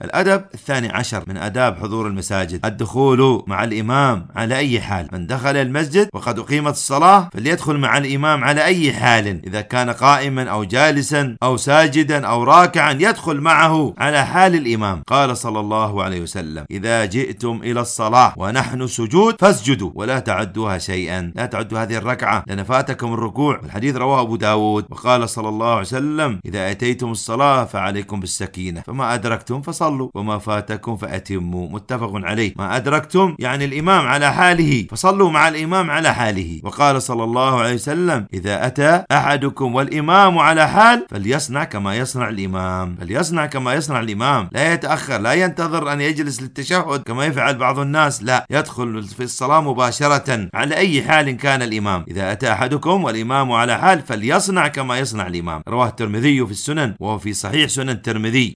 الأدب الثاني عشر من آداب حضور المساجد الدخول مع الإمام على أي حال. من دخل المسجد وقد أقيمت الصلاة فليدخل مع الإمام على أي حال، إذا كان قائما أو جالسا أو ساجدا أو راكعا يدخل معه على حال الإمام. قال صلى الله عليه وسلم: إذا جئتم إلى الصلاة ونحن سجود فاسجدوا ولا تعدوها شيئا، لا تعدوا هذه الركعة لأن فاتكم الركوع. الحديث رواه أبو داود. وقال صلى الله عليه وسلم: إذا أتيتم الصلاة فعليكم بالسكينة، فما أدركتم فصلوا وما فاتكم فأتموا. متفق عليه. ما أدركتم يعني الإمام على حاله فصلوا مع الإمام على حاله. وقال صلى الله عليه وسلم: إذا أتى أحدكم والإمام على حال فليصنع كما يصنع الإمام، فليصنع كما يصنع الإمام، لا يتأخر، لا ينتظر أن يجلس للتشهد كما يفعل بعض الناس، لا، يدخل في الصلاة مباشرة على أي حال كان الإمام. إذا أتى أحدكم والإمام على حال فليصنع كما يصنع الإمام. رواه الترمذي في السنن وهو في صحيح سنن الترمذي.